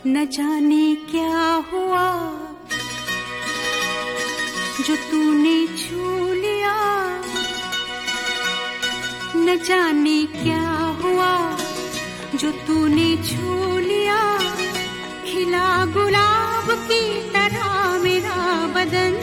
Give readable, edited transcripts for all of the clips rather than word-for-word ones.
न जाने क्या हुआ जो तूने छू लिया, न जाने क्या हुआ जो तूने छू लिया। खिला गुलाब की तरह मेरा बदन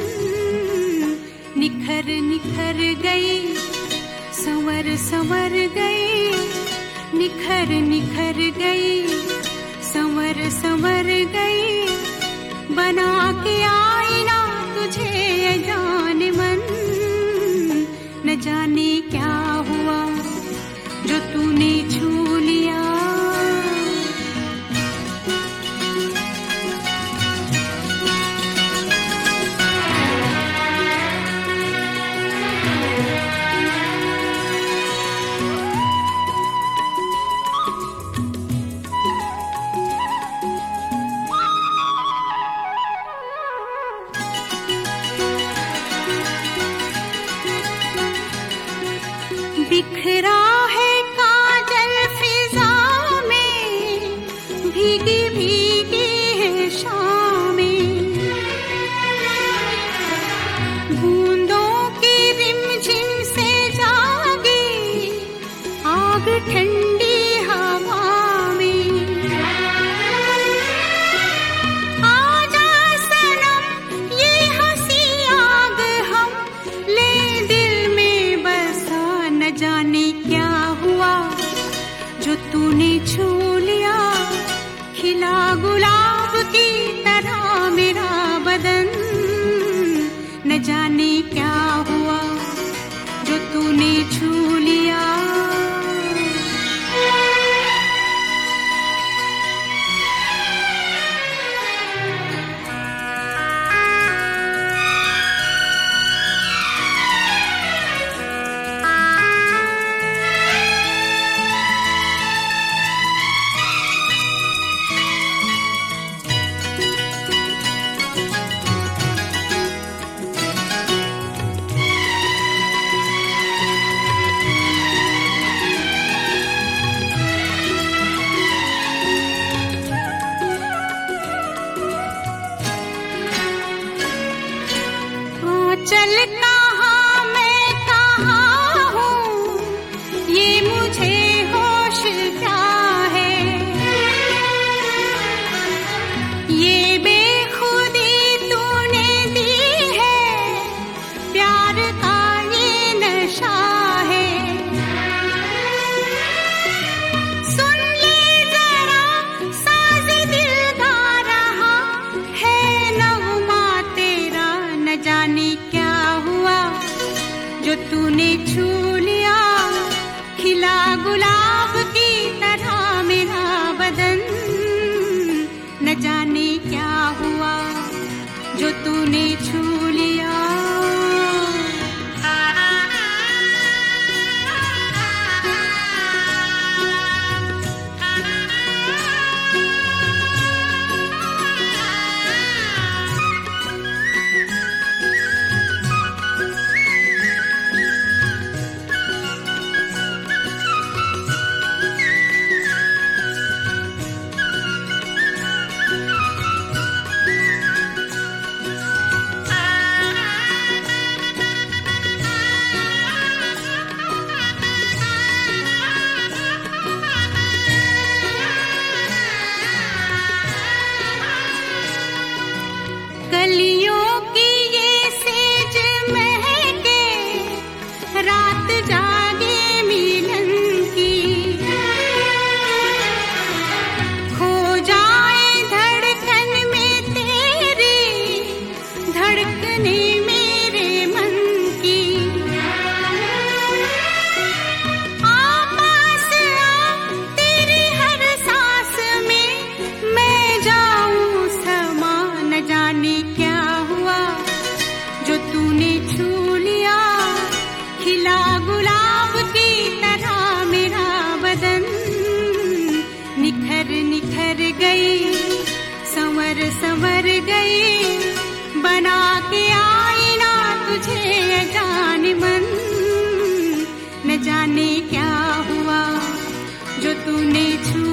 निखर निखर गई, संवर संवर गई, निखर निखर गई, संवर संवर गई। बना के आईना तुझे जाने मन, न जाने क्या हुआ जो तूने छू लिया। बिखरा है काजल फिजा में, भीगी भीगी है शामें, बूंदों की रिमझिम से जागी आग ठंडी हवा में। आजा सनम ये हंसी आग हम ले दिल में बसा। न जाने क्या हुआ जो तूने छू लिया। खिला गुलाब की तरह मेरा बदन, न जाने क्या हुआ जो तूने छू लिया। चल कहाँ मैं कहाँ हूँ ये मुझे होश क्या है। ये बेखुदी तूने दी है, प्यार का ये नशा है। सुन ले जरा साज़ दिल गा रहा है नग़मा तेरा। न जाने क्या हुआ जो तूने छू लिया। खिला गुलाब की तरह मेरा बदन, न जाने क्या हुआ जो तूने छू लिया। कलियों की ये सेज महके, रात जागे मिलन की। खो जाए धड़कन में तेरी, धड़कने मेरे मन की। पास आ तेरी हर सांस में मैं जाऊं समा। न जाने क्या हुआ जो तूने छू लिया। खिला गुलाब की तरह मेरा बदन, निखर निखर गई, संवर संवर गई। बना के आईना तुझे जाने मन, न जाने क्या हुआ जो तूने छू